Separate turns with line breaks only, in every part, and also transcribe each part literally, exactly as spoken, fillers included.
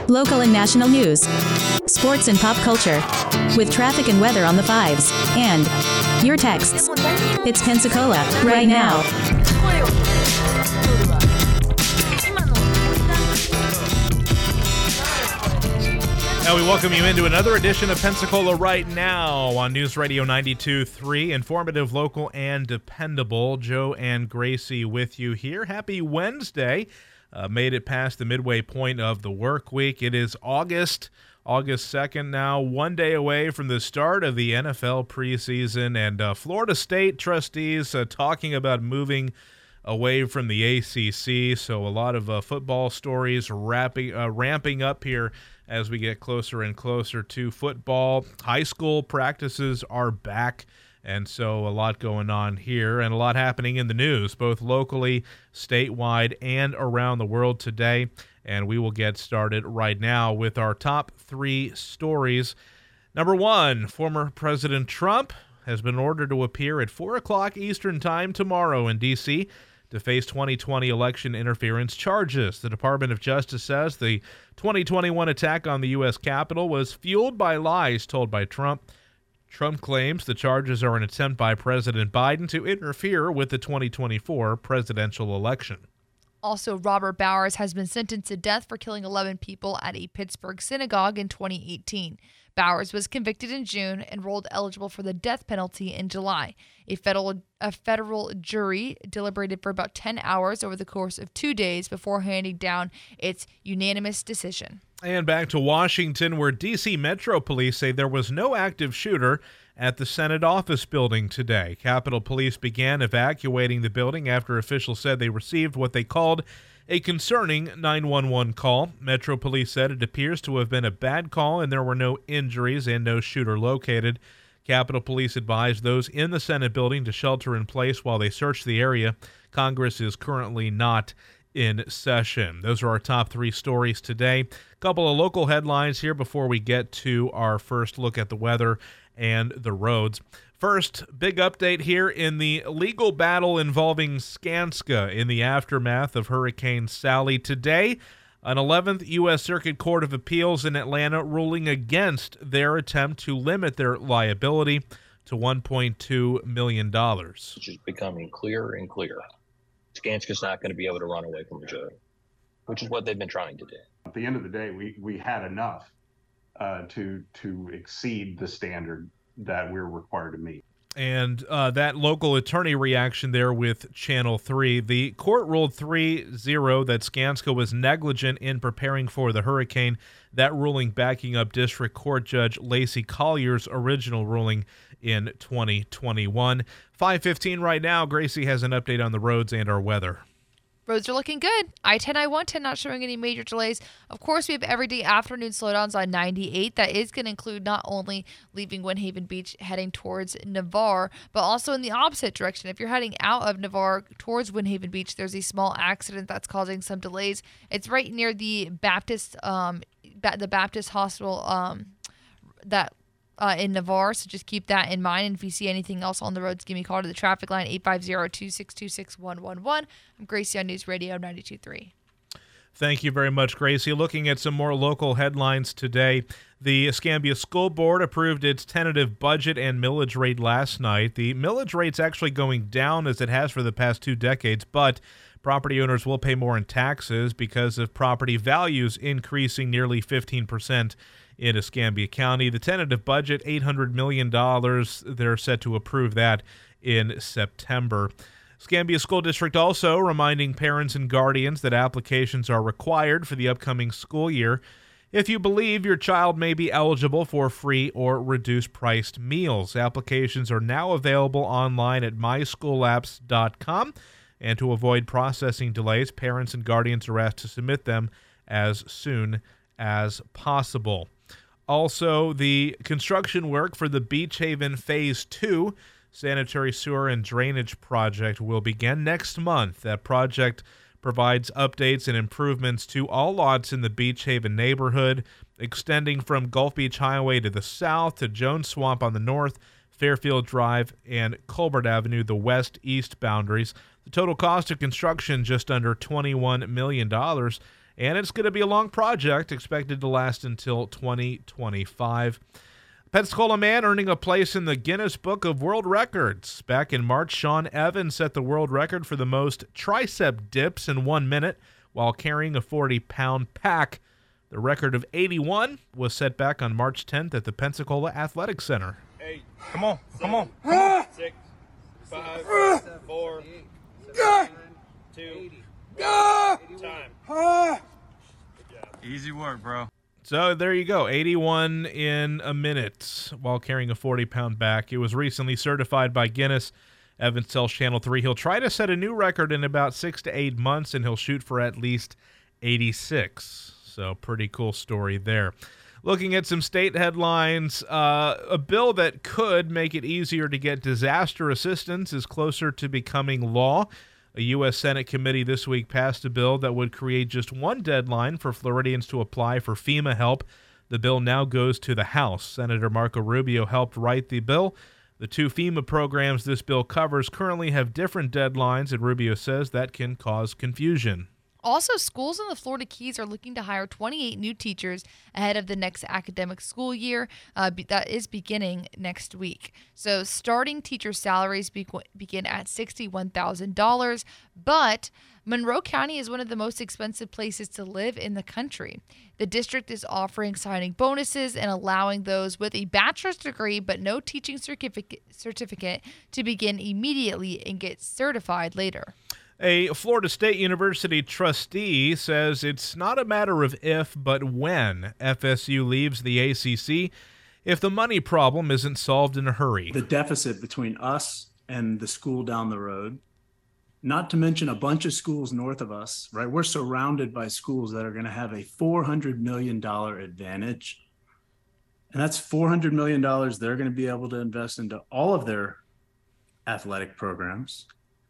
local and national news, sports and pop culture, with traffic and weather on the fives, and your texts. It's Pensacola, right now.
Now we welcome you into another edition of Pensacola Right Now on News Radio ninety-two point three. Informative, local, and dependable. Joe and Gracie with you here. Happy Wednesday. Uh, made it past the midway point of the work week. It is August, August second now, one day away from the start of the N F L preseason. And uh, Florida State trustees uh, talking about moving away from the A C C. So a lot of uh, football stories wrapping, uh, ramping up here as we get closer and closer to football. High school practices are back, and so a lot going on here and a lot happening in the news, both locally, statewide, and around the world today. And we will get started right now with our top three stories. Number one, former President Trump has been ordered to appear at four o'clock Eastern Time tomorrow in D C to face twenty twenty election interference charges. The Department of Justice says the twenty twenty-one attack on the U S Capitol was fueled by lies told by Trump. Trump claims the charges are an attempt by President Biden to interfere with the twenty twenty-four presidential election.
Also, Robert Bowers has been sentenced to death for killing eleven people at a Pittsburgh synagogue in twenty eighteen. Bowers was convicted in June and ruled eligible for the death penalty in July. A federal a federal jury deliberated for about ten hours over the course of two days before handing down its unanimous decision.
And back to Washington, where D C Metro Police say there was no active shooter at the Senate office building today. Capitol Police began evacuating the building after officials said they received what they called a concerning nine one one call. Metro Police said it appears to have been a bad call and there were no injuries and no shooter located. Capitol Police advised those in the Senate building to shelter in place while they search the area. Congress is currently not in session. Those are our top three stories today. A couple of local headlines here before we get to our first look at the weather and the roads. First, big update here in the legal battle involving Skanska in the aftermath of Hurricane Sally. Today, an eleventh U S Circuit Court of Appeals in Atlanta ruling against their attempt to limit their liability to one point two million dollars.
Which is becoming clearer and clearer. Skanska's not going to be able to run away from a jury, which is what they've been trying to do.
At the end of the day, we, we had enough uh, to to exceed the standard that we're required to meet.
And uh, that local attorney reaction there with Channel three. The court ruled three zero that Skanska was negligent in preparing for the hurricane. That ruling backing up District Court Judge Lacey Collier's original ruling in twenty twenty-one. five fifteen right now. Gracie has an update on the roads and our weather.
Roads are looking good. I ten, I one ten not showing any major delays. Of course, we have everyday afternoon slowdowns on ninety-eight. That is going to include not only leaving Windhaven Beach heading towards Navarre, but also in the opposite direction. If you're heading out of Navarre towards Windhaven Beach, there's a small accident that's causing some delays. It's right near the Baptist, um, the Baptist Hospital um, that Uh, in Navarre, so just keep that in mind. And if you see anything else on the roads, give me a call to the traffic line, eight five zero, two six two, six one one one. I'm Gracie on News Radio ninety-two point three.
Thank you very much, Gracie. Looking at some more local headlines today, the Escambia School Board approved its tentative budget and millage rate last night. The millage rate's actually going down as it has for the past two decades, but property owners will pay more in taxes because of property values increasing nearly fifteen percent in Escambia County. The tentative budget, eight hundred million dollars. They're set to approve that in September. Escambia School District also reminding parents and guardians that applications are required for the upcoming school year if you believe your child may be eligible for free or reduced-priced meals. Applications are now available online at my school apps dot com, and to avoid processing delays, parents and guardians are asked to submit them as soon as possible. Also, the construction work for the Beach Haven Phase two sanitary sewer and drainage project will begin next month. That project provides updates and improvements to all lots in the Beach Haven neighborhood, extending from Gulf Beach Highway to the south to Jones Swamp on the north, Fairfield Drive, and Colbert Avenue, the west-east boundaries. The total cost of construction just under twenty-one million dollars. and it's going to be a long project, expected to last until twenty twenty-five. Pensacola man earning a place in the Guinness Book of World Records. Back in March, Sean Evans set the world record for the most tricep dips in one minute while carrying a forty-pound pack. The record of eighty-one was set back on March tenth at the Pensacola Athletic Center.
Eight. Come on. Come on. Come on. Six. Five. Four. Seven, two. Time.
Easy work, bro.
So there you go, eighty-one in a minute while carrying a forty-pound back. It was recently certified by Guinness. Evans tells Channel three he'll try to set a new record in about six to eight months, and he'll shoot for at least eighty-six. So pretty cool story there. Looking at some state headlines, uh, a bill that could make it easier to get disaster assistance is closer to becoming law. A U S Senate committee this week passed a bill that would create just one deadline for Floridians to apply for FEMA help. The bill now goes to the House. Senator Marco Rubio helped write the bill. The two FEMA programs this bill covers currently have different deadlines, and Rubio says that can cause confusion.
Also, schools in the Florida Keys are looking to hire twenty-eight new teachers ahead of the next academic school year uh, be- that is beginning next week. So starting teacher salaries be- begin at sixty-one thousand dollars, but Monroe County is one of the most expensive places to live in the country. The district is offering signing bonuses and allowing those with a bachelor's degree but no teaching certificate, certificate to begin immediately and get certified later.
A Florida State University trustee says it's not a matter of if, but when F S U leaves the A C C if the money problem isn't solved in a hurry.
The deficit between us and the school down the road, not to mention a bunch of schools north of us, right? We're surrounded by schools that are going to have a four hundred million dollars advantage. And that's four hundred million dollars they're going to be able to invest into all of their athletic programs.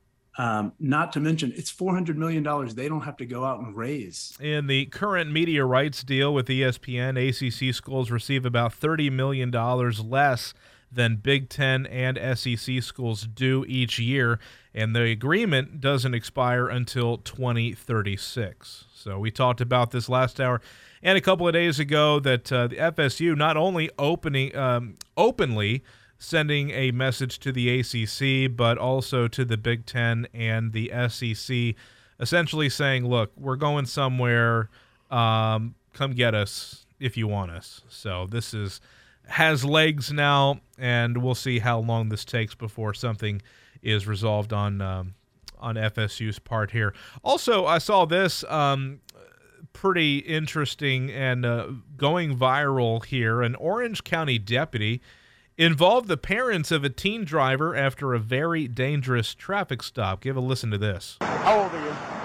Um, not to mention, it's four hundred million dollars they don't have to go out and raise.
In the current media rights deal with E S P N, A C C schools receive about thirty million dollars less than Big Ten and S E C schools do each year, and the agreement doesn't expire until twenty thirty-six. So we talked about this last hour and a couple of days ago that uh, the F S U not only opening um, openly sending a message to the A C C, but also to the Big Ten and the S E C, essentially saying, look, we're going somewhere. Um, come get us if you want us. So this is has legs now, and we'll see how long this takes before something is resolved on um, on F S U's part here. Also, I saw this um, pretty interesting and uh, going viral here. An Orange County deputy involved the parents of a teen driver after a very dangerous traffic stop. Give a listen to this.
How old are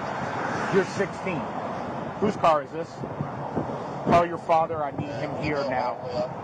you? You're sixteen. Whose car is this? Tell your father I need him here now.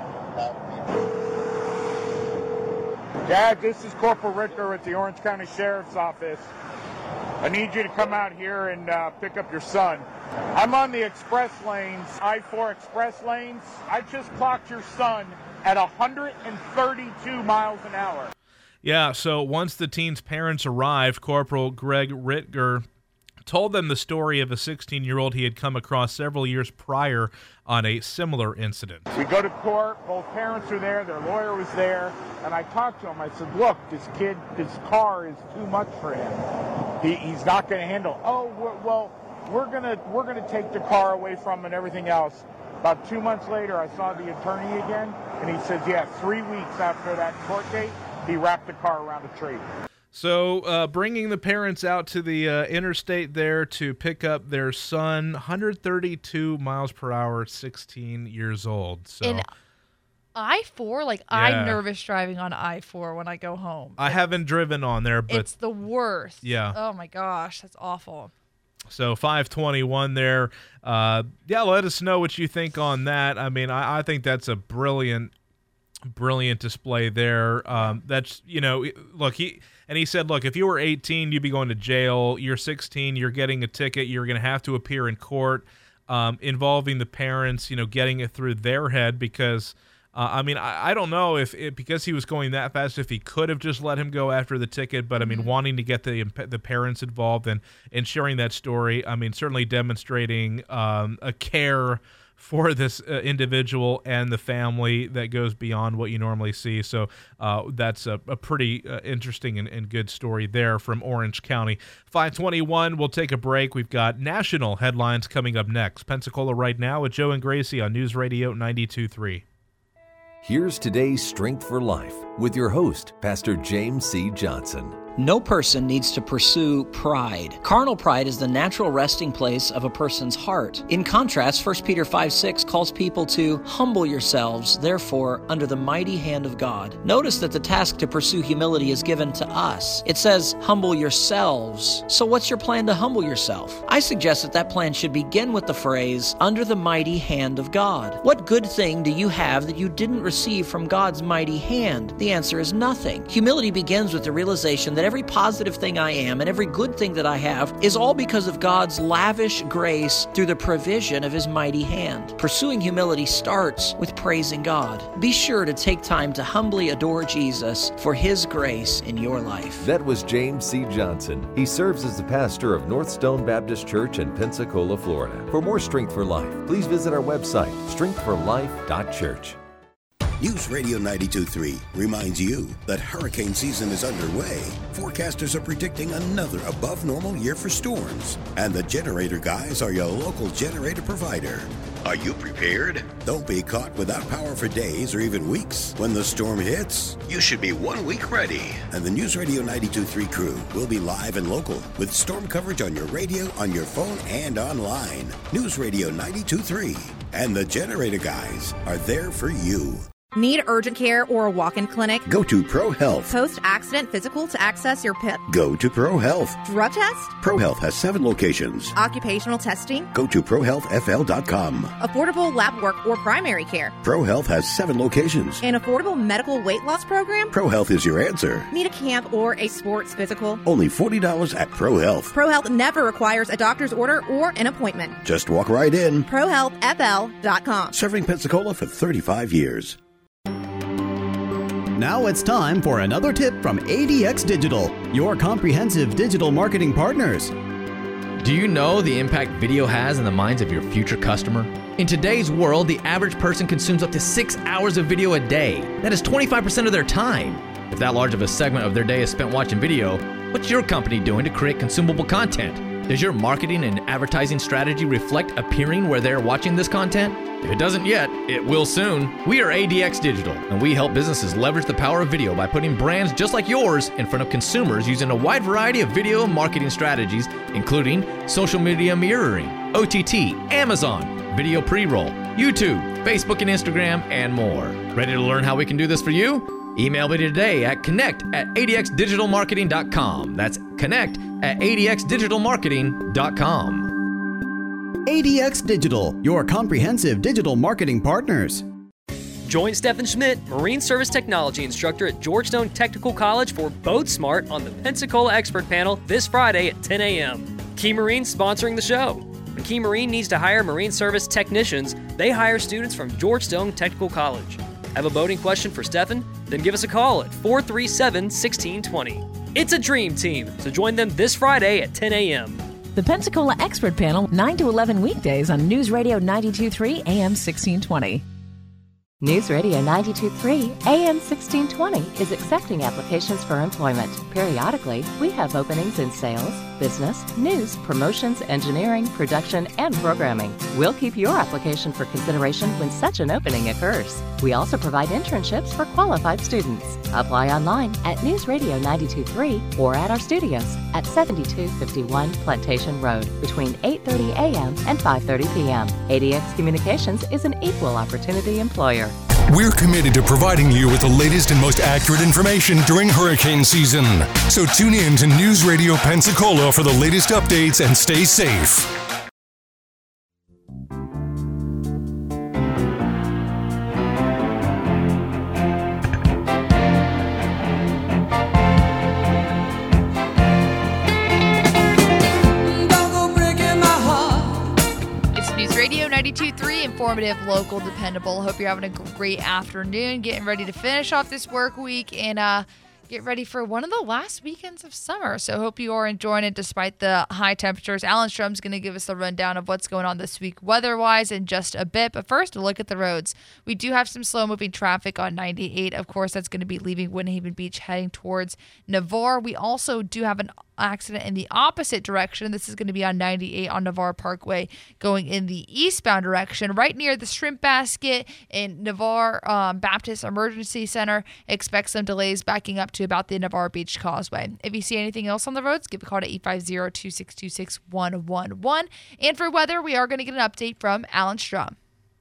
Dad, this is Corporal Ricker at the Orange County Sheriff's Office. I need you to come out here and uh, pick up your son. I'm on the express lanes, I four express lanes. I just clocked your son at one hundred thirty-two miles an hour.
Yeah, so once the teen's parents arrived, Corporal Greg Ritger told them the story of a sixteen-year-old he had come across several years prior on a similar incident.
We go to court, both parents are there, their lawyer was there, and I talked to him. I said, look, this kid, this car is too much for him. He, he's not going to handle. Oh, we're, well, we're going to we're gonna take the car away from him and everything else. About two months later, I saw the attorney again, and he says, yeah, three weeks after that court date, he wrapped the car around a tree.
So uh, bringing the parents out to the uh, interstate there to pick up their son, one hundred thirty-two miles per hour, sixteen years old. So
In I four, like,
Yeah.
I'm nervous driving on I four when I go home.
I haven't driven on there, but
It's the worst.
Yeah.
Oh, my gosh. That's awful.
so five twenty-one there. Uh, yeah, let us know what you think on that. I mean, I, I think that's a brilliant, brilliant display there. Um, that's, you know, look, he and he said, look, if you were eighteen, you'd be going to jail. You're sixteen, you're getting a ticket. You're going to have to appear in court, um, involving the parents, you know, getting it through their head because Uh, I mean, I, I don't know if it, because he was going that fast, if he could have just let him go after the ticket. But I mean, wanting to get the the parents involved and, and sharing that story, I mean, certainly demonstrating um, a care for this uh, individual and the family that goes beyond what you normally see. So uh, that's a, a pretty uh, interesting and, and good story there from Orange County. five twenty-one, we'll take a break. We've got national headlines coming up next. Pensacola Right Now with Joe and Gracie on News Radio ninety-two point three.
Here's today's Strength for Life with your host, Pastor James C. Johnson.
No person needs to pursue pride. Carnal pride is the natural resting place of a person's heart. In contrast, First Peter five six calls people to humble yourselves, therefore, under the mighty hand of God. Notice that the task to pursue humility is given to us. It says, humble yourselves. So what's your plan to humble yourself? I suggest that that plan should begin with the phrase, under the mighty hand of God. What good thing do you have that you didn't receive from God's mighty hand? The answer is nothing. Humility begins with the realization that every positive thing I am and every good thing that I have is all because of God's lavish grace through the provision of His mighty hand. Pursuing humility starts with praising God. Be sure to take time to humbly adore Jesus for His grace in your life.
That was James C. Johnson. He serves as the pastor of North Stone Baptist Church in Pensacola, Florida. For more Strength for Life, please visit our website, strength for life dot church.
News Radio ninety-two point three reminds you that hurricane season is underway. Forecasters are predicting another above normal year for storms, and the Generator Guys are your local generator provider. Are you prepared? Don't be caught without power for days or even weeks. When the storm hits, you should be one week ready. And the News Radio ninety-two point three crew will be live and local with storm coverage on your radio, on your phone, and online. News Radio ninety-two point three and the Generator Guys are there for you.
Need urgent care or a walk-in clinic?
Go to Pro Health.
Post-accident physical to access your P I P?
Go to Pro Health.
Drug test?
Pro Health has seven locations.
Occupational testing?
Go to pro health f l dot com.
Affordable lab work or primary care?
Pro Health has seven locations.
An affordable medical weight loss program?
Pro Health is your answer.
Need a camp or a sports physical?
Only forty dollars at Pro Health.
Pro Health never requires a doctor's order or an appointment.
Just walk right in.
pro health f l dot com.
Serving Pensacola for thirty-five years.
Now it's time for another tip from A D X Digital, your comprehensive digital marketing partners.
Do you know the impact video has in the minds of your future customer? In today's world, the average person consumes up to six hours of video a day. That is twenty-five percent of their time. If that large of a segment of their day is spent watching video, what's your company doing to create consumable content? Does your marketing and advertising strategy reflect appearing where they're watching this content? If it doesn't yet, it will soon. We are A D X Digital, and we help businesses leverage the power of video by putting brands just like yours in front of consumers using a wide variety of video marketing strategies, including social media mirroring, O T T, Amazon, video pre-roll, YouTube, Facebook and Instagram, and more. Ready to learn how we can do this for you? Email me today at connect at a d x digital marketing dot com. That's connect at a d x digital marketing dot com.
A D X Digital, your comprehensive digital marketing partners.
Join Stephen Schmidt, Marine Service Technology Instructor at Georgetown Technical College for Boat Smart on the Pensacola Expert Panel this Friday at ten a.m. Key Marine sponsoring the show. When Key Marine needs to hire Marine Service technicians, they hire students from Georgetown Technical College. Have a boating question for Stephen? Then give us a call at four three seven, one six two zero. It's a dream team, so join them this Friday at ten a.m.
The Pensacola Expert Panel, nine to eleven weekdays on News Radio ninety-two point three A M sixteen twenty.
News Radio ninety-two point three A M sixteen twenty is accepting applications for employment. Periodically, we have openings in sales, business, news, promotions, engineering, production, and programming. We'll keep your application for consideration when such an opening occurs. We also provide internships for qualified students. Apply online at News Radio ninety-two point three or at our studios at seventy-two fifty-one Plantation Road between eight thirty a.m. and five thirty p.m. A D X Communications is an equal opportunity employer.
We're committed to providing you with the latest and most accurate information during hurricane season. So tune in to News Radio Pensacola for the latest updates and stay safe.
ninety-two point three informative, local, dependable. Hope you're having a great afternoon, getting ready to finish off this work week and uh, get ready for one of the last weekends of summer. So hope you are enjoying it despite the high temperatures. Alan Strum's going to give us a rundown of what's going on this week weather-wise in just a bit. But first, a look at the roads. We do have some slow-moving traffic on ninety-eight. Of course, that's going to be leaving Windhaven Beach heading towards Navarre. We also do have an accident in the opposite direction. This is going to be on ninety-eight on Navarre Parkway going in the eastbound direction right near the shrimp basket in Navarre um, Baptist Emergency Center. Expect some delays backing up to about the Navarre Beach Causeway. If you see anything else on the roads, give a call to eight five zero, two six two, six one one one. And for weather, we are going to get an update from Alan Strum.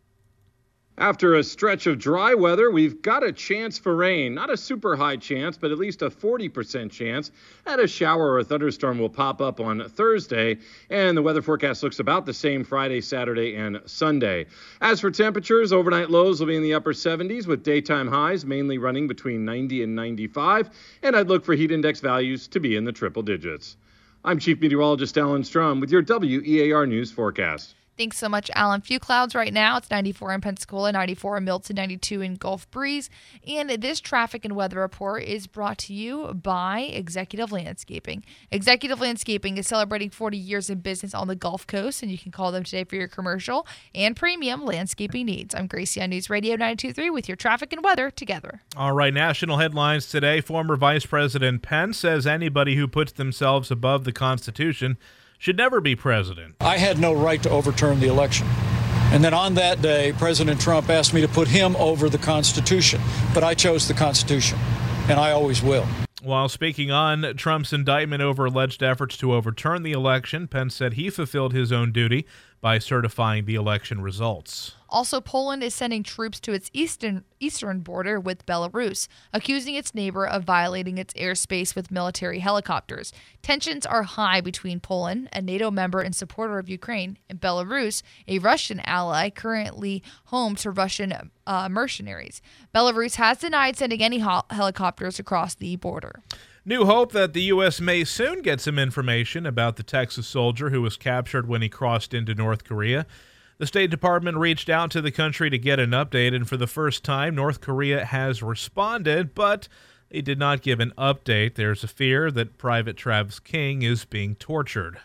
After a stretch of dry weather, we've got a chance for rain. Not a super high chance, but at least a forty percent chance that a shower or a thunderstorm will pop up on Thursday. And the weather forecast looks about the same Friday, Saturday, and Sunday. As for temperatures, overnight lows will be in the upper seventies with daytime highs mainly running between ninety and ninety-five. And I'd look for heat index values to be in the triple digits. I'm Chief Meteorologist Alan Strum with your W E A R News forecast.
Thanks so much, Alan. Few clouds right now. It's ninety-four in Pensacola, ninety-four in Milton, ninety-two in Gulf Breeze. And this traffic and weather report is brought to you by Executive Landscaping. Executive Landscaping is celebrating forty years in business on the Gulf Coast, and you can call them today for your commercial and premium landscaping needs. I'm Gracie on News Radio ninety-two point three with your traffic and weather together.
All right, national headlines today. Former Vice President Pence says anybody who puts themselves above the Constitution should never be president.
I had no right to overturn the election. And then on that day, President Trump asked me to put him over the Constitution. But I chose the Constitution, and I always will.
While speaking on Trump's indictment over alleged efforts to overturn the election, Pence said he fulfilled his own duty by certifying the election results.
Also, Poland is sending troops to its eastern eastern border with Belarus, accusing its neighbor of violating its airspace with military helicopters. Tensions are high between Poland, a NATO member and supporter of Ukraine, and Belarus, a Russian ally currently home to Russian uh, mercenaries. Belarus has denied sending any hel- helicopters across the border.
New hope that the U S may soon get some information about the Texas soldier who was captured when he crossed into North Korea. The State Department reached out to the country to get an update, and for the first time, North Korea has responded, but they did not give an update. There's a fear that Private Travis King is being tortured.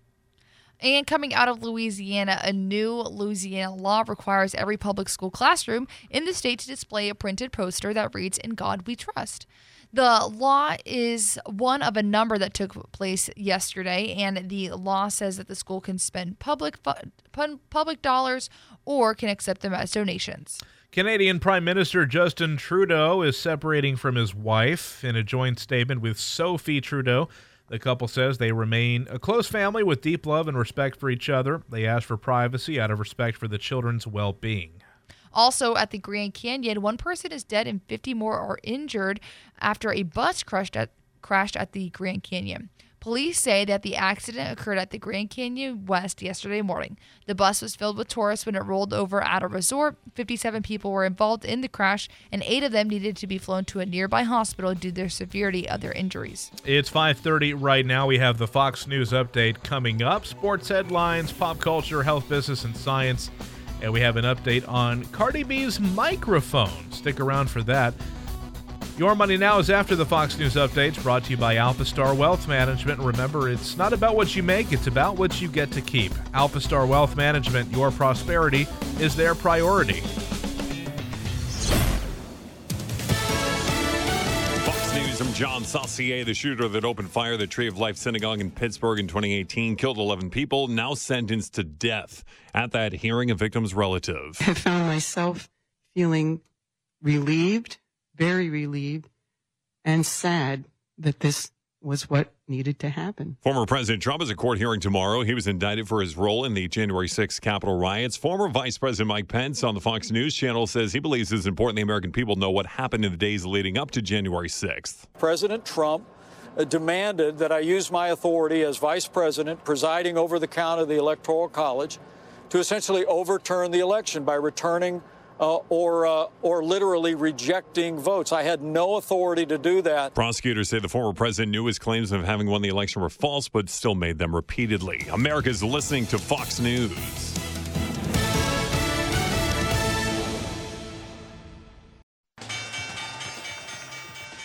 And coming out of Louisiana, a new Louisiana law requires every public school classroom in the state to display a printed poster that reads, "In God We Trust." The law is one of a number that took place yesterday, and the law says that the school can spend public fu- public dollars or can accept them as donations.
Canadian Prime Minister Justin Trudeau is separating from his wife. In a joint statement with Sophie Trudeau, the couple says they remain a close family with deep love and respect for each other. They ask for privacy out of respect for the children's well-being.
Also, at the Grand Canyon, one person is dead and fifty more are injured after a bus crashed at, crashed at the Grand Canyon. Police say that the accident occurred at the Grand Canyon West yesterday morning. The bus was filled with tourists when it rolled over at a resort. fifty-seven people were involved in the crash, and eight of them needed to be flown to a nearby hospital due to the severity of their injuries.
It's five thirty right now. We have the Fox News update coming up. Sports headlines, pop culture, health, business, and science. And we have an update on Cardi B's microphone. Stick around for that. Your Money Now is after the Fox News updates, brought to you by AlphaStar Wealth Management. Remember, it's not about what you make, it's about what you get to keep. AlphaStar Wealth Management, your prosperity is their priority.
Fox News, I'm John Saucier, the shooter that opened fire at the Tree of Life Synagogue in Pittsburgh in twenty eighteen, killed eleven people, now sentenced to death. At that hearing, a victim's relative.
I found myself feeling relieved, very relieved, and sad that this was what needed to happen.
Former President Trump has a court hearing tomorrow. He was indicted for his role in the January sixth Capitol riots. Former Vice President Mike Pence on the Fox News channel says he believes it's important the American people know what happened in the days leading up to January sixth.
President Trump uh, demanded that I use my authority as vice president presiding over the count of the Electoral College to essentially overturn the election by returning Uh, or uh, or literally rejecting votes. I had no authority to do that.
Prosecutors say the former president knew his claims of having won the election were false, but still made them repeatedly. America's listening to Fox News.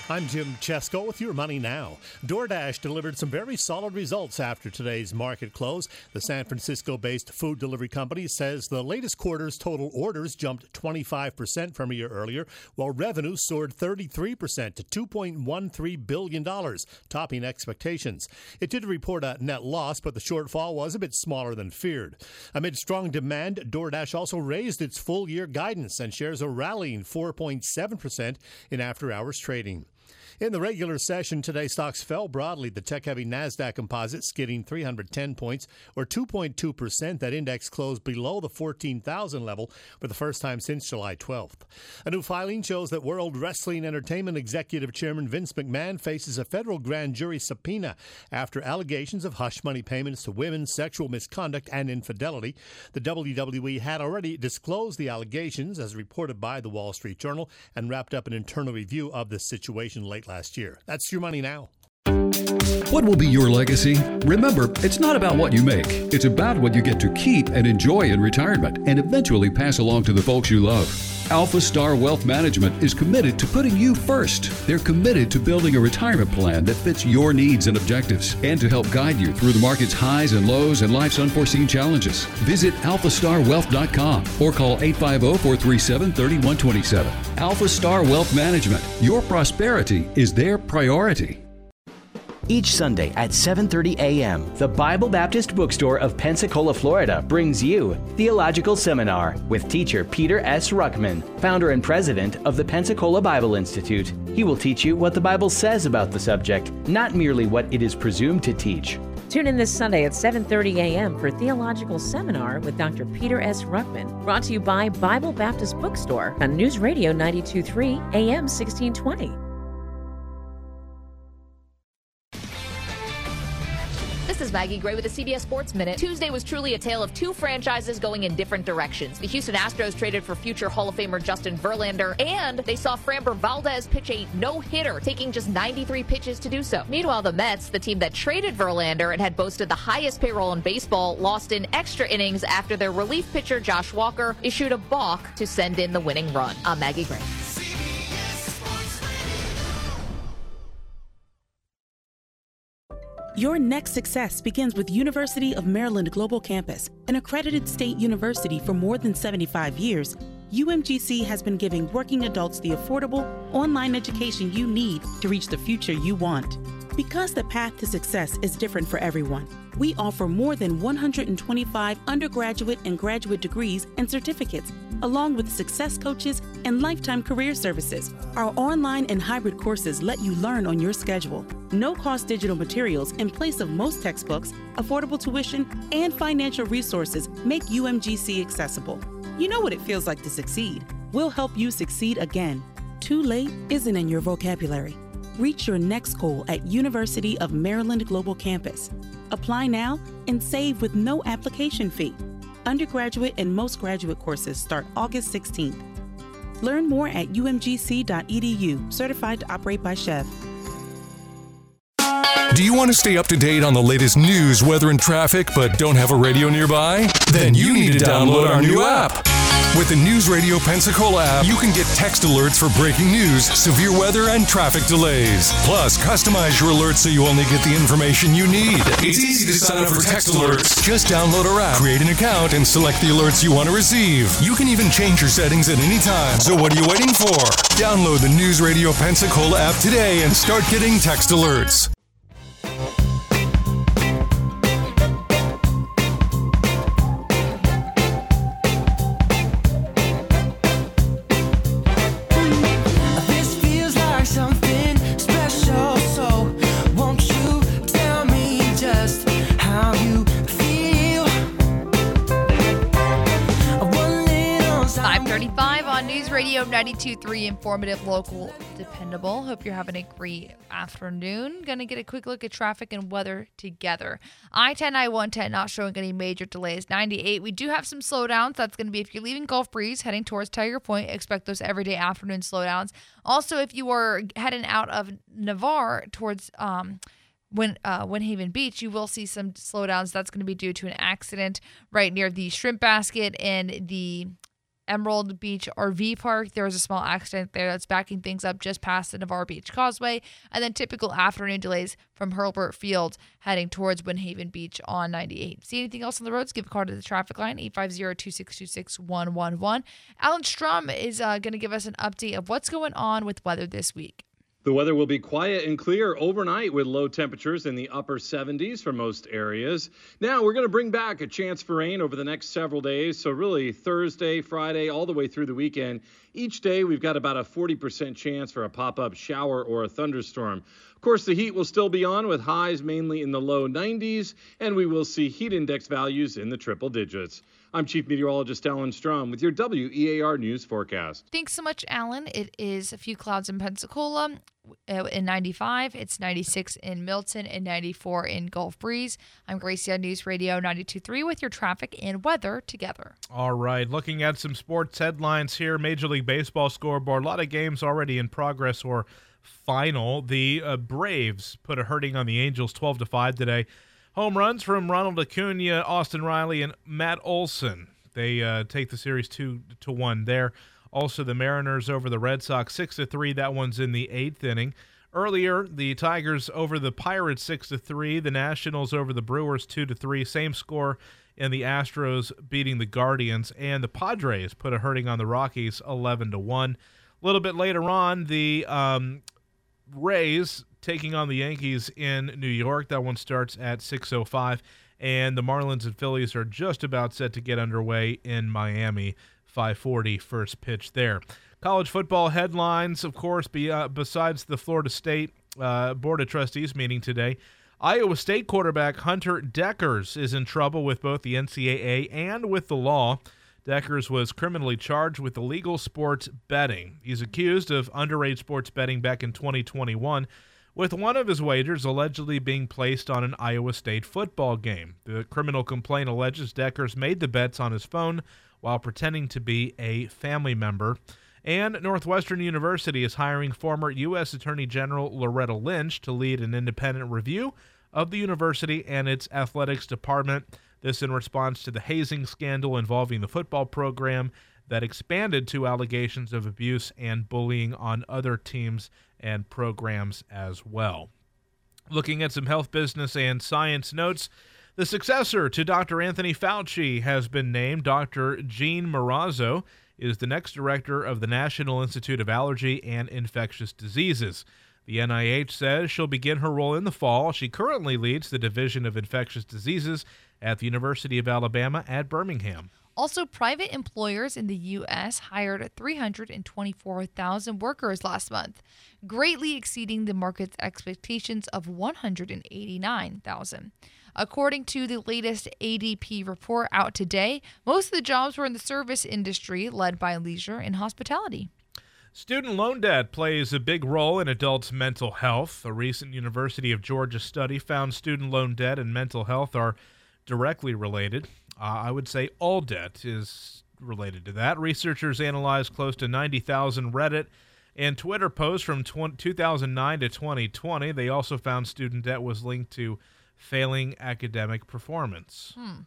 I'm Jim Chesko with your Money Now. DoorDash delivered some very solid results after today's market close. The San Francisco-based food delivery company says the latest quarter's total orders jumped twenty-five percent from a year earlier, while revenue soared thirty-three percent to two point one three billion dollars, topping expectations. It did report a net loss, but the shortfall was a bit smaller than feared. Amid strong demand, DoorDash also raised its full-year guidance, and shares are rallying four point seven percent in after-hours trading. In the regular session today, stocks fell broadly. The tech-heavy NASDAQ composite skidding three hundred ten points, or two point two percent. That index closed below the fourteen thousand level for the first time since July twelfth. A new filing shows that World Wrestling Entertainment Executive Chairman Vince McMahon faces a federal grand jury subpoena after allegations of hush money payments to women, sexual misconduct, and infidelity. The W W E had already disclosed the allegations, as reported by the Wall Street Journal, and wrapped up an internal review of the situation late last year. That's your Money Now.
What will be your legacy? Remember, it's not about what you make. It's about what you get to keep and enjoy in retirement and eventually pass along to the folks you love. Alpha Star Wealth Management is committed to putting you first. They're committed to building a retirement plan that fits your needs and objectives and to help guide you through the market's highs and lows and life's unforeseen challenges. Visit alpha star wealth dot com or call eight five zero, four three seven, three one two seven. Alpha Star Wealth Management. Your prosperity is their priority.
Each Sunday at seven thirty a.m., the Bible Baptist Bookstore of Pensacola, Florida brings you Theological Seminar with teacher Peter S. Ruckman, founder and president of the Pensacola Bible Institute. He will teach you what the Bible says about the subject, not merely what it is presumed to teach.
Tune in this Sunday at seven thirty a.m. for Theological Seminar with Doctor Peter S. Ruckman, brought to you by Bible Baptist Bookstore on News Radio ninety-two point three A M sixteen twenty.
This is Maggie Gray with the C B S Sports Minute. Tuesday was truly a tale of two franchises going in different directions. The Houston Astros traded for future Hall of Famer Justin Verlander, and they saw Framber Valdez pitch a no-hitter, taking just ninety-three pitches to do so. Meanwhile, the Mets, the team that traded Verlander and had boasted the highest payroll in baseball, lost in extra innings after their relief pitcher Josh Walker issued a balk to send in the winning run. I'm Maggie Gray.
Your next success begins with University of Maryland Global Campus, an accredited state university for more than seventy-five years. U M G C has been giving working adults the affordable, online education you need to reach the future you want. Because the path to success is different for everyone, we offer more than one hundred twenty-five undergraduate and graduate degrees and certificates, along with success coaches and lifetime career services. Our online and hybrid courses let you learn on your schedule. No-cost digital materials in place of most textbooks, affordable tuition, and financial resources make U M G C accessible. You know what it feels like to succeed. We'll help you succeed again. Too late isn't in your vocabulary. Reach your next goal at University of Maryland Global Campus. Apply now and save with no application fee. Undergraduate and most graduate courses start August sixteenth. Learn more at u m g c dot e d u, certified to operate by Chev.
Do you want to stay up to date on the latest news, weather, and traffic, but don't have a radio nearby? Then you need to download our new app. With the News Radio Pensacola app, you can get text alerts for breaking news, severe weather, and traffic delays. Plus, customize your alerts so you only get the information you need. It's easy to sign up for text alerts. Just download our app, create an account, and select the alerts you want to receive. You can even change your settings at any time. So what are you waiting for? Download the News Radio Pensacola app today and start getting text alerts.
Radio ninety-two point three, informative, local, dependable. Hope you're having a great afternoon. Going to get a quick look at traffic and weather together. I ten, I one ten not showing any major delays. ninety-eight, we do have some slowdowns. That's going to be if you're leaving Gulf Breeze, heading towards Tiger Point. Expect those everyday afternoon slowdowns. Also, if you are heading out of Navarre towards um, When uh, Windhaven Beach, you will see some slowdowns. That's going to be due to an accident right near the shrimp basket and the Emerald Beach R V Park. There was a small accident there that's backing things up just past the Navarre Beach Causeway. And then typical afternoon delays from Herbert Field heading towards Windhaven Beach on ninety-eight. See anything else on the roads? Give a call to the traffic line, eight five zero, two six two, six one one one. Alan Strum is uh, going to give us an update of what's going on with weather this week.
The weather will be quiet and clear overnight with low temperatures in the upper seventies for most areas. Now, we're going to bring back a chance for rain over the next several days. So really Thursday, Friday, all the way through the weekend. Each day, we've got about a forty percent chance for a pop-up shower or a thunderstorm. Of course, the heat will still be on with highs mainly in the low nineties, and we will see heat index values in the triple digits. I'm Chief Meteorologist Alan Strum with your W E A R News forecast.
Thanks so much, Alan. It is a few clouds in Pensacola in ninety-five. It's ninety-six in Milton and ninety-four in Gulf Breeze. I'm Gracie on News Radio ninety-two point three with your traffic and weather together.
All right, looking at some sports headlines here. Major League Baseball scoreboard. A lot of games already in progress or final. The uh, Braves put a hurting on the Angels twelve to five today. Home runs from Ronald Acuna, Austin Riley, and Matt Olson. They uh, take the series two to one there. Also, the Mariners over the Red Sox six to three. That one's in the eighth inning. Earlier, the Tigers over the Pirates six to three. The Nationals over the Brewers two to three. Same score in the Astros beating the Guardians. And the Padres put a hurting on the Rockies eleven to one. A little bit later on, the um, Rays taking on the Yankees in New York. That one starts at six oh five. And the Marlins and Phillies are just about set to get underway in Miami. five forty first pitch there. College football headlines, of course, be, uh, besides the Florida State uh, Board of Trustees meeting today. Iowa State quarterback Hunter Deckers is in trouble with both the N C double A and with the law. Deckers was criminally charged with illegal sports betting. He's accused of underage sports betting back in twenty twenty-one, with one of his wagers allegedly being placed on an Iowa State football game. The criminal complaint alleges Deckers made the bets on his phone while pretending to be a family member. And Northwestern University is hiring former U S Attorney General Loretta Lynch to lead an independent review of the university and its athletics department. This in response to the hazing scandal involving the football program that expanded to allegations of abuse and bullying on other teams and programs as well. Looking at some health, business, and science notes, the successor to Doctor Anthony Fauci has been named. Doctor Jean Marazzo is the next director of the National Institute of Allergy and Infectious Diseases. The N I H says she'll begin her role in the fall. She currently leads the Division of Infectious Diseases at the University of Alabama at Birmingham.
Also, private employers in the U S hired three hundred twenty-four thousand workers last month, greatly exceeding the market's expectations of one hundred eighty-nine thousand. According to the latest A D P report out today, most of the jobs were in the service industry, led by leisure and hospitality.
Student loan debt plays a big role in adults' mental health. A recent University of Georgia study found student loan debt and mental health are directly related. Uh, I would say all debt is related to that. Researchers analyzed close to ninety thousand Reddit and Twitter posts from two thousand nine to twenty twenty. They also found student debt was linked to failing academic performance.
Hmm.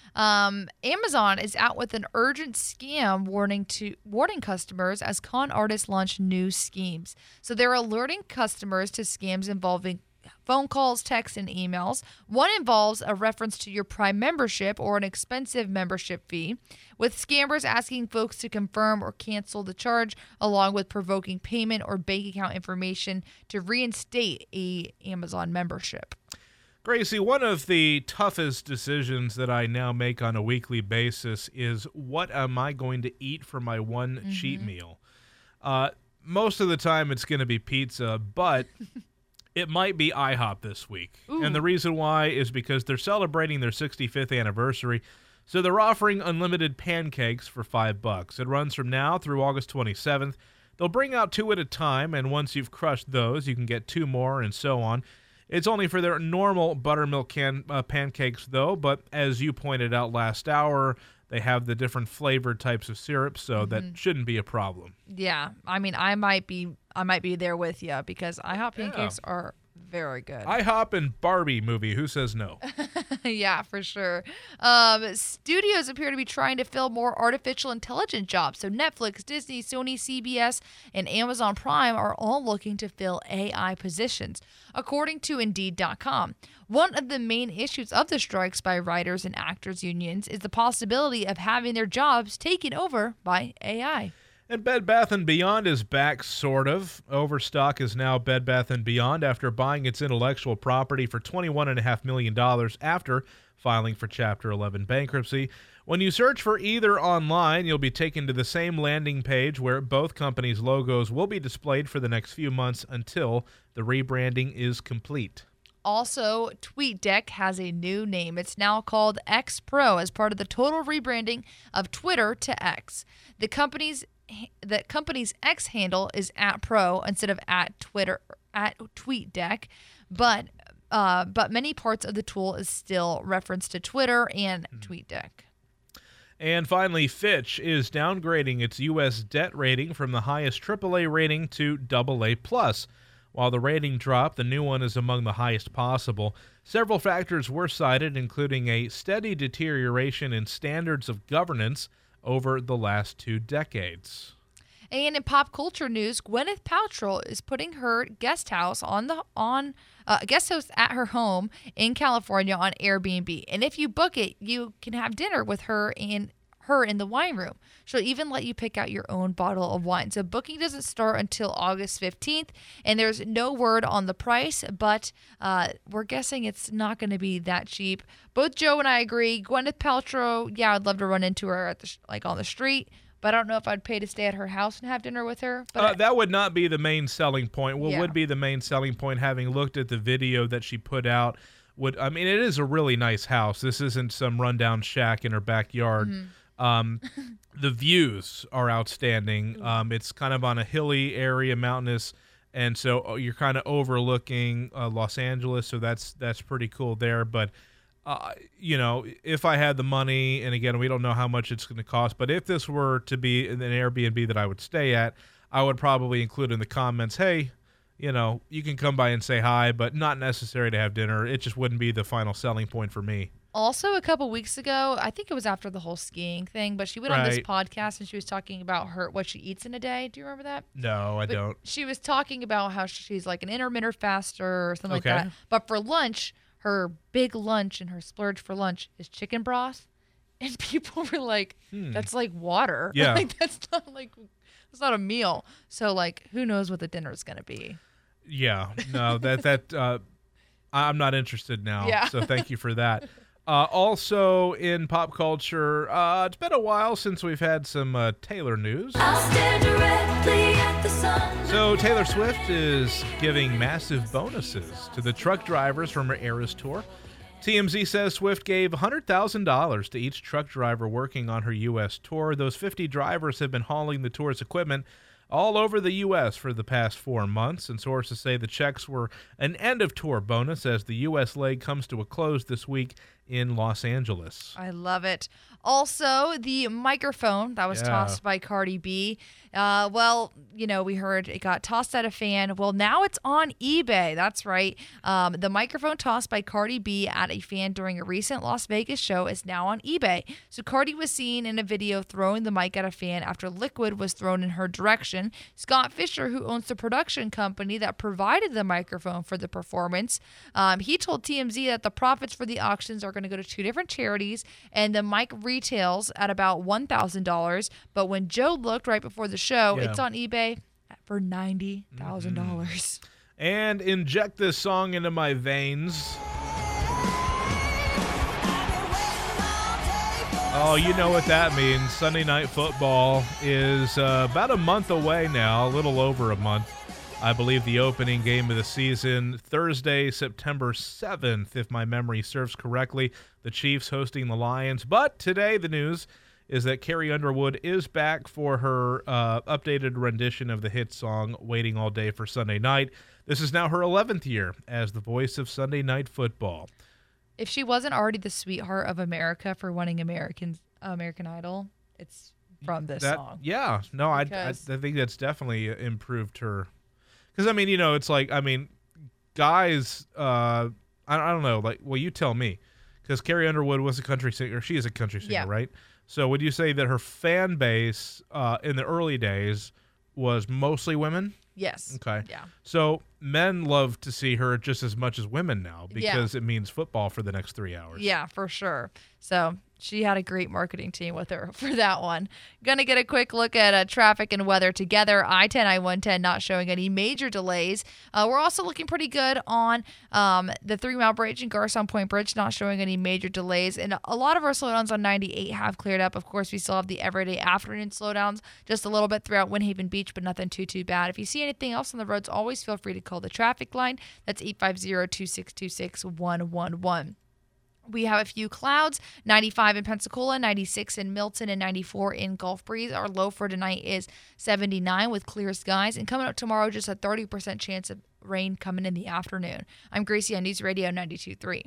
Um, Amazon is out with an urgent scam warning to warning customers as con artists launch new schemes. So they're alerting customers to scams involving phone calls, texts, and emails. One involves a reference to your Prime membership or an expensive membership fee, with scammers asking folks to confirm or cancel the charge, along with provoking payment or bank account information to reinstate a Amazon membership.
Gracie, one of the toughest decisions that I now make on a weekly basis is what am I going to eat for my one mm-hmm. cheat meal? Uh, most of the time it's going to be pizza, but it might be IHOP this week. Ooh. And the reason why is because they're celebrating their sixty-fifth anniversary, so they're offering unlimited pancakes for five bucks. It runs from now through August twenty-seventh. They'll bring out two at a time, and once you've crushed those, you can get two more and so on. It's only for their normal buttermilk can, uh, pancakes, though, but as you pointed out last hour, they have the different flavored types of syrup, so mm-hmm. that shouldn't be a problem.
Yeah, I mean, I might be I might be there with you because IHOP pancakes yeah. are very good.
IHOP and Barbie movie, who says no?
Yeah, for sure. Um, studios appear to be trying to fill more artificial intelligence jobs. So Netflix, Disney, Sony, C B S, and Amazon Prime are all looking to fill A I positions, according to Indeed dot com. One of the main issues of the strikes by writers and actors unions is the possibility of having their jobs taken over by A I.
And Bed Bath and Beyond is back, sort of. Overstock is now Bed Bath and Beyond after buying its intellectual property for twenty-one point five million dollars after filing for Chapter eleven bankruptcy. When you search for either online, you'll be taken to the same landing page where both companies' logos will be displayed for the next few months until the rebranding is complete.
Also, TweetDeck has a new name. It's now called X Pro as part of the total rebranding of Twitter to X. The company's the company's X handle is at Pro instead of at Twitter at TweetDeck, but uh, but many parts of the tool is still referenced to Twitter and mm. TweetDeck.
And finally, Fitch is downgrading its U S debt rating from the highest triple A rating to double A plus. While the rating dropped, the new one is among the highest possible. Several factors were cited, including a steady deterioration in standards of governance over the last two decades.
And in pop culture news, Gwyneth Paltrow is putting her guest house on the on uh, guest house at her home in California on Airbnb. And if you book it, you can have dinner with her in her in the wine room. She'll even let you pick out your own bottle of wine. So booking doesn't start until August fifteenth, and there's no word on the price, but uh, we're guessing it's not going to be that cheap. Both Joe and I agree. Gwyneth Paltrow, yeah, I'd love to run into her at the like on the street, but I don't know if I'd pay to stay at her house and have dinner with her. But
uh,
I,
that would not be the main selling point. What
Yeah.
would be the main selling point, having looked at the video that she put out, would I mean, it is a really nice house. This isn't some rundown shack in her backyard.
Mhm.
Um, the views are outstanding. Um, it's kind of on a hilly area, mountainous, and so you're kind of overlooking uh, Los Angeles, so that's that's pretty cool there. But, uh, you know, if I had the money, and again, we don't know how much it's going to cost, but if this were to be an Airbnb that I would stay at, I would probably include in the comments, hey, you know, you can come by and say hi, but not necessary to have dinner. It just wouldn't be the final selling point for me.
Also, a couple weeks ago, I think it was after the whole skiing thing, but she went on this
Right.
podcast and she was talking about her what she eats in a day. Do you remember that?
No, I
But
don't.
She was talking about how she's like an intermittent faster or something
Okay.
like that. But for lunch, her big lunch and her splurge for lunch is chicken broth. And people were like,
Hmm.
that's like water.
Yeah.
Like, that's not like, that's not a meal. So, like, who knows what the dinner is going to be?
Yeah, no, that that uh, I'm not interested now.
Yeah.
So thank you for that. Uh, also in pop culture, uh, it's been a while since we've had some uh, Taylor news. So Taylor Swift is giving massive bonuses to the truck drivers from her Eras tour. T M Z says Swift gave one hundred thousand dollars to each truck driver working on her U S tour. Those fifty drivers have been hauling the tour's equipment all over the U S for the past four months, and sources say the checks were an end-of-tour bonus as the U S leg comes to a close this week in Los Angeles.
I love it. Also, the microphone that was
Yeah.
tossed by Cardi B. Uh, well, you know, we heard it got tossed at a fan. Well, now it's on eBay. That's right. Um, the microphone tossed by Cardi B at a fan during a recent Las Vegas show is now on eBay. So Cardi was seen in a video throwing the mic at a fan after liquid was thrown in her direction. Scott Fisher, who owns the production company that provided the microphone for the performance, um, he told T M Z that the profits for the auctions are going to go to two different charities, and the mic retails at about one thousand dollars. But when Joe looked right before the show,
Yeah.
it's on eBay for ninety thousand dollars.
And inject this song into my veins. Oh, you know what that means. Sunday Night Football is uh, about a month away now, a little over a month. I believe the opening game of the season, Thursday, September seventh, if my memory serves correctly. The Chiefs hosting the Lions. But today the news is that Carrie Underwood is back for her uh, updated rendition of the hit song, Waiting All Day for Sunday Night. This is now her eleventh year as the voice of Sunday Night Football.
If she wasn't already the sweetheart of America for winning American American Idol, it's from this
That-
song.
Yeah, no, I, I, I
Because-
think that's definitely improved her. Because, I mean, you know, it's like, I mean, guys, uh, I, I don't know, like, well, you tell me. because Carrie Underwood was a country singer. She is a country singer,
Yeah.
right? So would you say that her fan base uh, in the early days was mostly women?
Yes.
Okay.
Yeah.
So men love to see her just as much as women now
Yeah.
because it means football for the next three hours.
Yeah, for sure. So she had a great marketing team with her for that one. Gonna get a quick look at uh, traffic and weather together. I ten, I one ten not showing any major delays. Uh, we're also looking pretty good on um, the Three Mile Bridge and Garcon Point Bridge, not showing any major delays. And a lot of our slowdowns on ninety-eight have cleared up. Of course, we still have the everyday afternoon slowdowns just a little bit throughout Windhaven Beach, but nothing too, too bad. If you see anything else on the roads, always feel free to call the traffic line. That's eight five zero, two six two six, one one one. We have a few clouds, ninety-five in Pensacola, ninety-six in Milton, and ninety-four in Gulf Breeze. Our low for tonight is seventy-nine with clear skies. And coming up tomorrow, just a thirty percent chance of rain coming in the afternoon. I'm Gracie on News Radio ninety-two point three.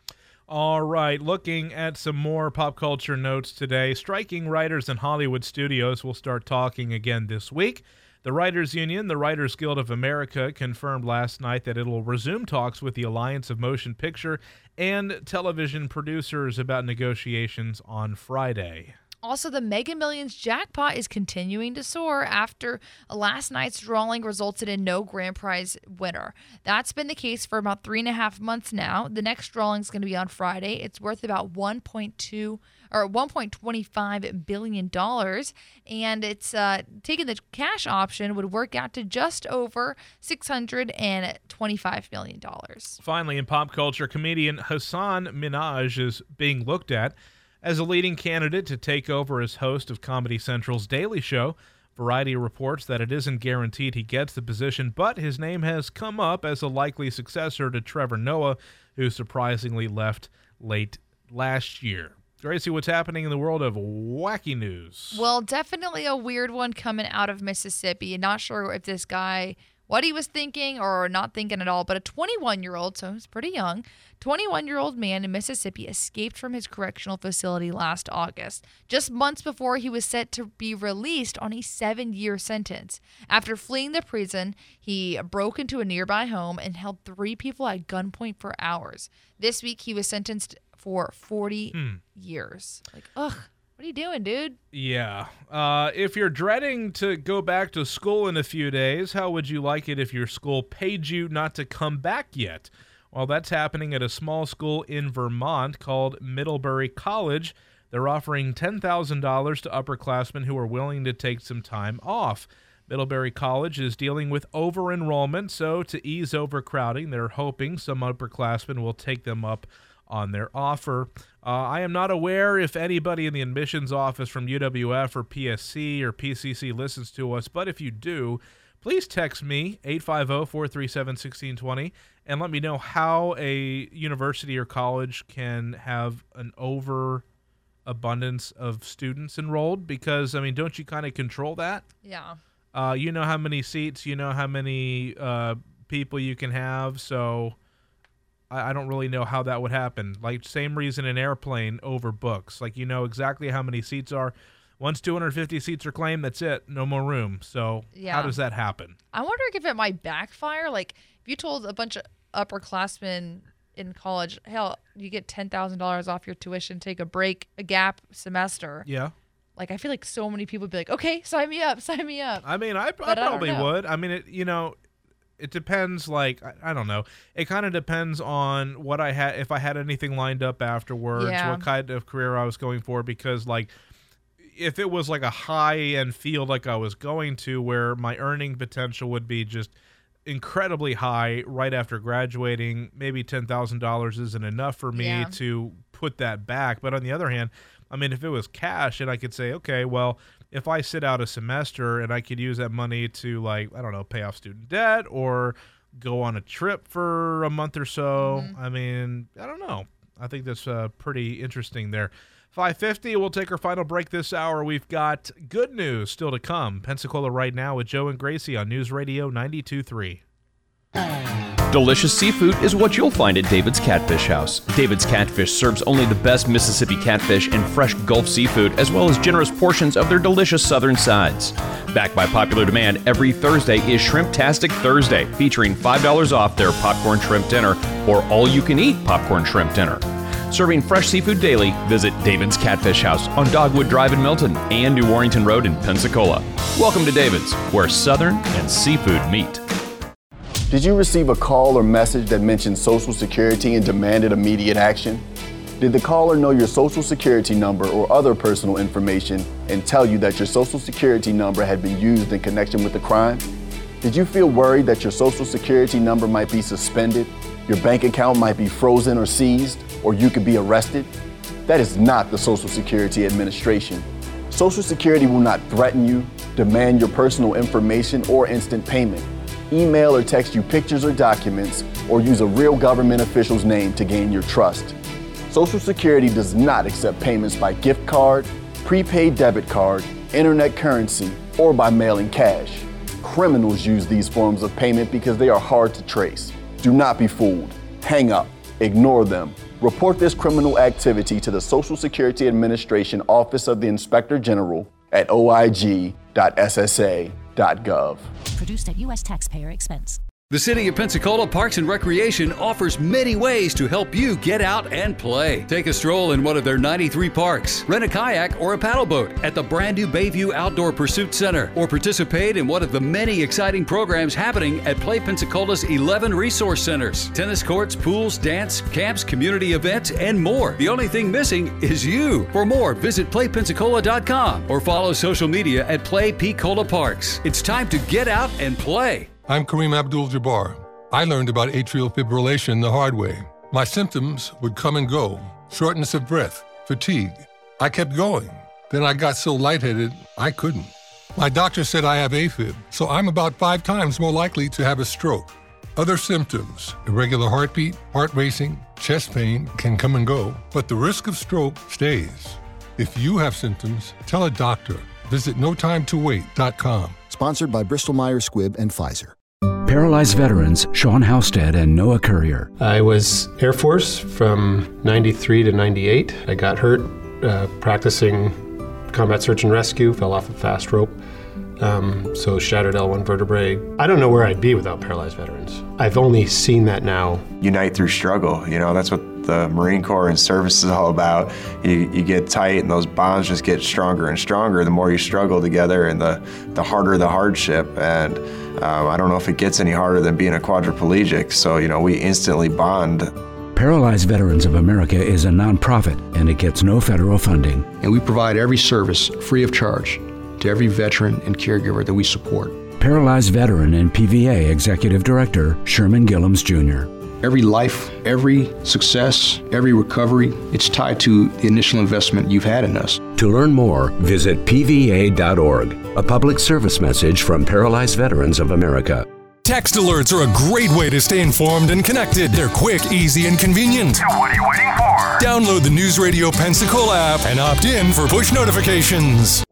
All right, looking at some more pop culture notes today. Striking writers in Hollywood studios will start talking again this week. The Writers Union, the Writers Guild of America, confirmed last night that it will resume talks with the Alliance of Motion Picture and Television Producers about negotiations on Friday.
Also, the Mega Millions jackpot is continuing to soar after last night's drawing resulted in no grand prize winner. That's been the case for about three and a half months now. The next drawing is going to be on Friday. It's worth about one point two or one point two five billion dollars, and it's uh, taking the cash option would work out to just over six hundred twenty-five million dollars.
Finally, in pop culture, comedian Hassan Minhaj is being looked at as a leading candidate to take over as host of Comedy Central's Daily Show. Variety reports that it isn't guaranteed he gets the position, but his name has come up as a likely successor to Trevor Noah, who surprisingly left late last year. Gracie, what's happening in the world of wacky news?
Well, definitely a weird one coming out of Mississippi. Not sure if this guy, what he was thinking or not thinking at all, but a twenty-one-year-old, so he's pretty young, twenty-one-year-old man in Mississippi escaped from his correctional facility last August, just months before he was set to be released on a seven-year sentence. After fleeing the prison, he broke into a nearby home and held three people at gunpoint for hours. This week, he was sentenced for forty
Hmm.
years. Like, ugh, what are you doing, dude?
Yeah. Uh, if you're dreading to go back to school in a few days, how would you like it if your school paid you not to come back yet? Well, that's happening at a small school in Vermont called Middlebury College. They're offering ten thousand dollars to upperclassmen who are willing to take some time off. Middlebury College is dealing with over-enrollment, so to ease overcrowding, they're hoping some upperclassmen will take them up on their offer. Uh, I am not aware if anybody in the admissions office from U W F or P S C or P C C listens to us, but if you do, please text me, eight five zero, four three seven, one six two zero, and let me know how a university or college can have an overabundance of students enrolled, because, I mean, don't you kind of control that?
Yeah.
Uh, you know how many seats, you know how many uh, people you can have, so I don't really know how that would happen. Like, same reason an airplane overbooks. Like, you know exactly how many seats are. Once two hundred fifty seats are claimed, that's it. No more room. So
Yeah.
how does that happen?
I wonder if it might backfire. Like, if you told a bunch of upperclassmen in college, hell, you get ten thousand dollars off your tuition, take a break, a gap semester.
Yeah.
Like, I feel like so many people would be like, okay, sign me up, sign me up.
I mean, I, I
But I don't
probably
know.
would. I mean, it, you know, it depends. Like, I, I don't know. It kind of depends on what I had, if I had anything lined up afterwards,
Yeah.
what kind of career I was going for. Because, like, if it was like a high-end field like I was going to, where my earning potential would be just incredibly high right after graduating, maybe ten thousand dollars isn't enough for me
Yeah.
to put that back. But on the other hand, I mean, if it was cash and I could say, okay, well, if I sit out a semester and I could use that money to, like, I don't know, pay off student debt or go on a trip for a month or so,
Mm-hmm.
I mean, I don't know. I think that's uh, pretty interesting there. five fifty, we'll take our final break this hour. We've got good news still to come. Pensacola Right Now with Joe and Gracie on News Radio ninety-two point three.
Delicious seafood is what you'll find at David's Catfish House. David's Catfish serves only the best Mississippi catfish and fresh Gulf seafood, as well as generous portions of their delicious southern sides. Backed by popular demand, every Thursday is Shrimptastic Thursday, featuring five dollars off their popcorn shrimp dinner or all-you-can-eat popcorn shrimp dinner. Serving fresh seafood daily, visit David's Catfish House on Dogwood Drive in Milton and New Warrington Road in Pensacola. Welcome to David's, where Southern and seafood meet.
Did you receive a call or message that mentioned Social Security and demanded immediate action? Did the caller know your Social Security number or other personal information and tell you that your Social Security number had been used in connection with the crime? Did you feel worried that your Social Security number might be suspended, your bank account might be frozen or seized, or you could be arrested? That is not the Social Security Administration. Social Security will not threaten you, demand your personal information, or instant payment, email or text you pictures or documents, or use a real government official's name to gain your trust. Social Security does not accept payments by gift card, prepaid debit card, internet currency, or by mailing cash. Criminals use these forms of payment because they are hard to trace. Do not be fooled. Hang up. Ignore them. Report this criminal activity to the Social Security Administration Office of the Inspector General at o i g dot s s a dot gov.
Produced at U S taxpayer expense.
The City of Pensacola Parks and Recreation offers many ways to help you get out and play. Take a stroll in one of their ninety-three parks, rent a kayak or a paddle boat at the brand new Bayview Outdoor Pursuit Center, or participate in one of the many exciting programs happening at Play Pensacola's eleven resource centers. Tennis courts, pools, dance, camps, community events, and more. The only thing missing is you. For more, visit play pensacola dot com or follow social media at Play Pensacola Parks. It's time to get out and play.
I'm Kareem Abdul-Jabbar. I learned about atrial fibrillation the hard way. My symptoms would come and go. Shortness of breath, fatigue. I kept going. Then I got so lightheaded, I couldn't. My doctor said I have AFib, so I'm about five times more likely to have a stroke. Other symptoms, irregular heartbeat, heart racing, chest pain can come and go, but the risk of stroke stays. If you have symptoms, tell a doctor. Visit no time to wait dot com.
Sponsored by Bristol Myers Squibb and Pfizer.
Paralyzed veterans Sean Halstead and Noah Courier.
I was Air Force from ninety-three to ninety-eight. I got hurt uh, practicing combat search and rescue, fell off a fast rope, um, so shattered L one vertebrae. I don't know where I'd be without paralyzed veterans. I've only seen that now.
Unite through struggle, you know, that's what the Marine Corps and service is all about. You, you get tight and those bonds just get stronger and stronger the more you struggle together, and the, the harder the hardship. And um, I don't know if it gets any harder than being a quadriplegic, so, you know, we instantly bond.
Paralyzed Veterans of America is a nonprofit, and it gets no federal funding.
And we provide every service free of charge to every veteran and caregiver that we support.
Paralyzed Veteran and P V A Executive Director Sherman Gillums Junior
Every life, every success, every recovery, it's tied to the initial investment you've had in us.
To learn more, visit P V A dot org, a public service message from Paralyzed Veterans of America.
Text alerts are a great way to stay informed and connected. They're quick, easy, and convenient.
So what are you waiting for?
Download the News Radio Pensacola app and opt in for push notifications.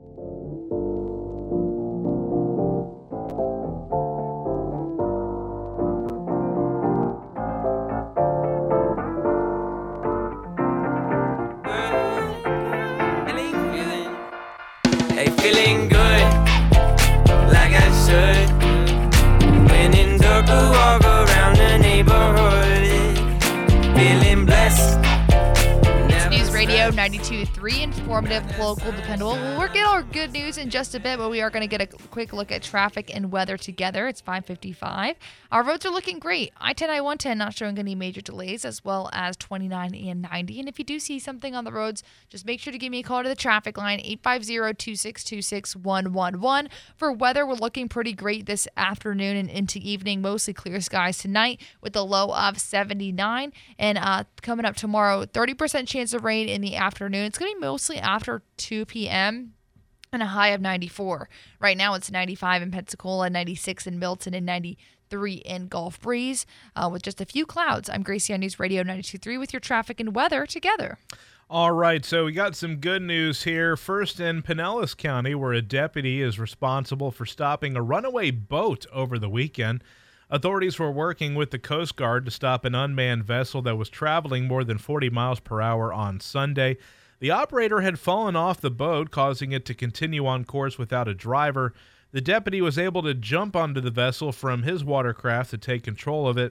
Hey, feeling good, like I should. When in dark, I walk around the neighborhood, feeling blessed.
News Radio ninety-two point three, informative, local, dependable. We'll work at our good news in just a bit, but we are going to get a quick look at traffic and weather together. It's five fifty-five. Our roads are looking great. I ten, I one ten not showing any major delays, as well as twenty-nine and ninety. And if you do see something on the roads, just make sure to give me a call to the traffic line, eight five zero, two six two, six one one one. For weather, we're looking pretty great this afternoon and into evening. Mostly clear skies tonight with a low of seventy-nine. And uh, coming up tomorrow, thirty percent chance of rain in the afternoon. It's going to be mostly after two p.m. and a high of ninety-four. Right now it's ninety-five in Pensacola, ninety-six in Milton, and ninety-three in Gulf Breeze uh, with just a few clouds. I'm Gracie on News Radio ninety-two point three with your traffic and weather together.
All right, so we got some good news here. First in Pinellas County, where a deputy is responsible for stopping a runaway boat over the weekend. Authorities were working with the Coast Guard to stop an unmanned vessel that was traveling more than forty miles per hour on Sunday. The operator had fallen off the boat, causing it to continue on course without a driver. The deputy was able to jump onto the vessel from his watercraft to take control of it.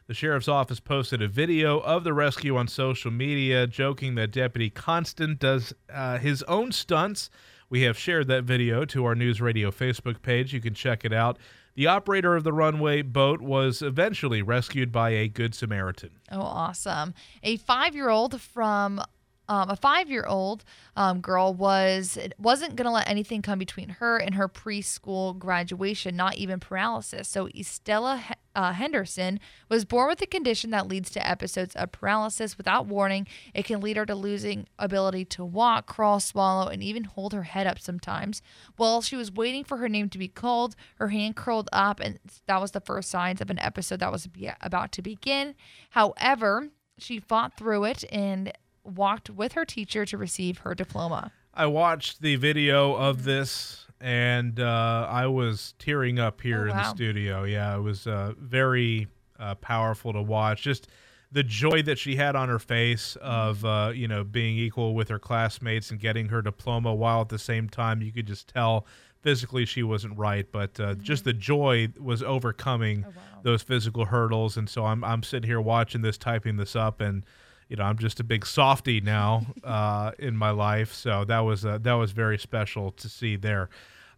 The sheriff's office posted a video of the rescue on social media, joking that Deputy Constant does uh, his own stunts. We have shared that video to our News Radio Facebook page. You can check it out. The operator of the runway boat was eventually rescued by a Good Samaritan.
Oh, awesome. A five-year-old from um, a five-year-old um, girl was wasn't going to let anything come between her and her preschool graduation, not even paralysis. So Estella uh, Henderson was born with a condition that leads to episodes of paralysis without warning. It can lead her to losing ability to walk, crawl, swallow, and even hold her head up sometimes. While she was waiting for her name to be called, her hand curled up, and that was the first signs of an episode that was be- about to begin. However, she fought through it and walked with her teacher to receive her diploma.
I watched the video of this, and uh, I was tearing up here
Oh,
in the
wow.
studio. Yeah, it was uh, very uh, powerful to watch. Just the joy that she had on her face of, uh, you know, being equal with her classmates and getting her diploma, while at the same time you could just tell physically she wasn't right, but uh, just the joy was overcoming those physical hurdles. And so I'm I'm sitting here watching this, typing this up, and you know, I'm just a big softie now uh, in my life, so that was uh, that was very special to see there.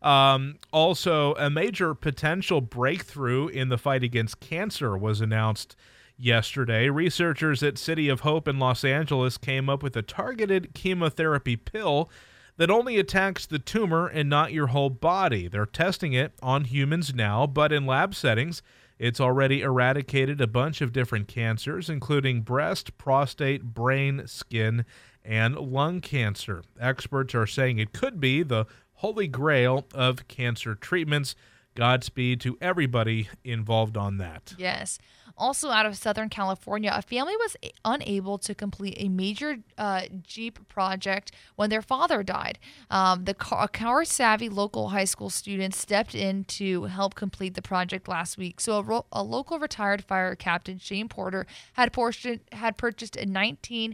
Um, also, a major potential breakthrough in the fight against cancer was announced yesterday. Researchers at City of Hope in Los Angeles came up with a targeted chemotherapy pill that only attacks the tumor and not your whole body. They're testing it on humans now, but in lab settings, it's already eradicated a bunch of different cancers, including breast, prostate, brain, skin, and lung cancer. Experts are saying it could be the holy grail of cancer treatments. Godspeed to everybody involved on that.
Yes. Also out of Southern California, a family was a- unable to complete a major uh, Jeep project when their father died. Um, the car, car-savvy local high school students stepped in to help complete the project last week. So a, ro- a local retired fire captain, Shane Porter, had, portion, had purchased a nineteen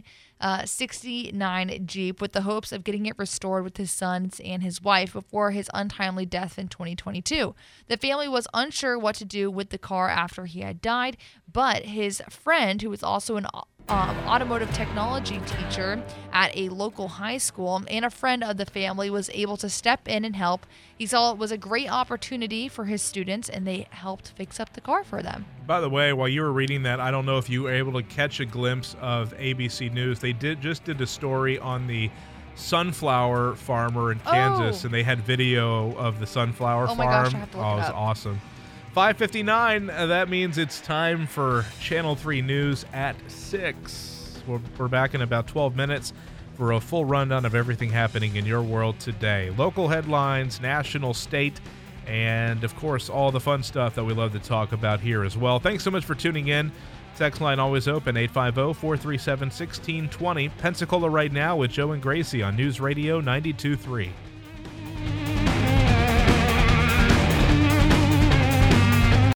sixty-nine Jeep with the hopes of getting it restored with his sons and his wife before his untimely death in twenty twenty-two. The family was unsure what to do with the car after he had died, but his friend, who was also an um, automotive technology teacher at a local high school and a friend of the family, was able to step in and help. He saw it was a great opportunity for his students, and they helped fix up the car for them.
By the way, while you were reading that, I don't know if you were able to catch a glimpse of A B C News. They did just did a story on the sunflower farmer in Kansas,
Oh.
and they had video of the sunflower
Oh my
farm.
gosh, I have to look
oh,
it
it was
up.
awesome. five fifty-nine, uh, that means it's time for Channel three News at six. We're, we're back in about twelve minutes for a full rundown of everything happening in your world today. Local headlines, national, state, and, of course, all the fun stuff that we love to talk about here as well. Thanks so much for tuning in. Text line always open, eight five zero, four three seven, one six two zero. Pensacola right now with Joe and Gracie on News Radio ninety-two point three.